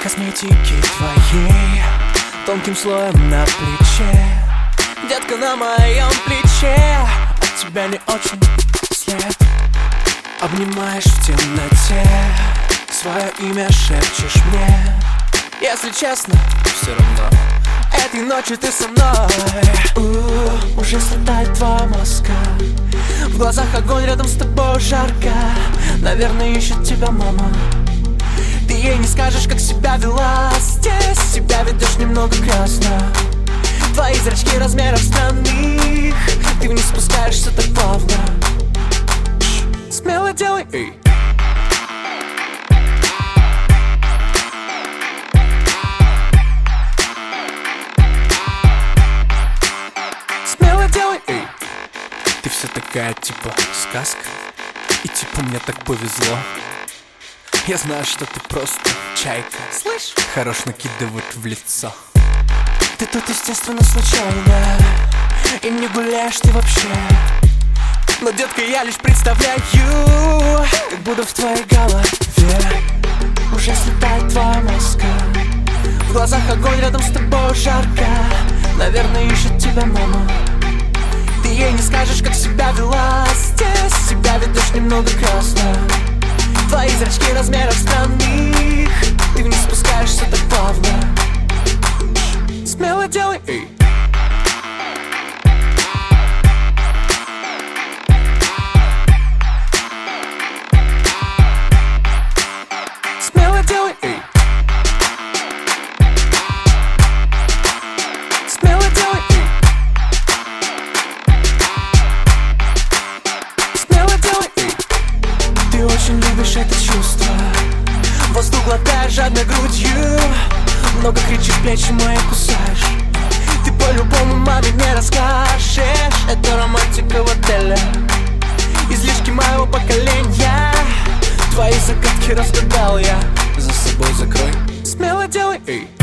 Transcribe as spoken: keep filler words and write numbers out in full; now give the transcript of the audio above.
косметики твоей тонким слоем на плече. Детка, на моем плече от тебя не очень след. Обнимаешь в темноте, свое имя шепчешь мне. Если честно, все равно этой ночью ты со мной. У-у-у, уже слетает твоя маска, в глазах огонь, рядом с тобой жарко. Наверное, ищет тебя мама. Ты ей не скажешь, как себя вела здесь. Себя ведешь немного грязно. Твои зрачки размеров странных. Ты вниз спускаешься так плавно. Смело делай, эй. Смело делай, эй. Ты вся такая, типа, сказка. И типа мне так повезло. Я знаю, что ты просто чайка. Слышь? Хорош накидывать в лицо. Ты тут, естественно, случайно, и не гуляешь ты вообще. Но, детка, я лишь представляю, как буду в твоей голове. Уже слетает твоя маска, в глазах огонь, рядом с тобой жарко. Наверное, ищет тебя мама. Ты ей не скажешь, как себя вела здесь. Себя ведешь немного красно. Твои зрачки размеров странных. Ты вниз спускаешься так плавно. Смело делай, эй. Смело делай, эй. Смело делай, эй. Смело делай, эй. Ты очень любишь это чувство. Воздух глотаешь жадной грудью. Много кричишь, плечи мои кусаешь. Ты по-любому маме не расскажешь. Это романтика в отеле, излишки моего поколения. Твои загадки разгадал я. За собой закрой. Смело делай, эй.